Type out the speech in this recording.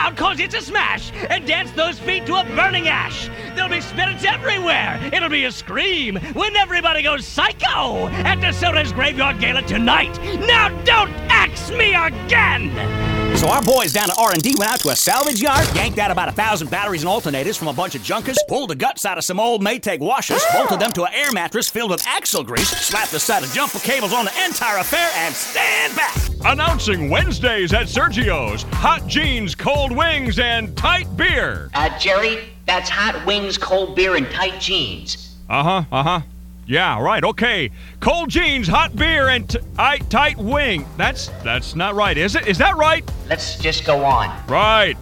out 'cause it's a smash and dance those feet to a burning ash. There'll be spirits everywhere. It'll be a scream when everybody goes psycho at DeSoto's Graveyard Gala tonight. Now don't axe me again! So our boys down at R&D went out to a salvage yard, yanked out about 1,000 batteries and alternators from a bunch of junkers, pulled the guts out of some old Maytag washers, bolted them to an air mattress filled with axle grease, slapped a set of jumper cables on the entire affair, and stand back! Announcing Wednesdays at Sergio's, hot jeans, cold wings, and tight beer. Jerry, that's hot wings, cold beer, and tight jeans. Yeah, right, okay. Cold jeans, hot beer, and tight wing. That's not right, is it? Is that right? Let's just go on. Right.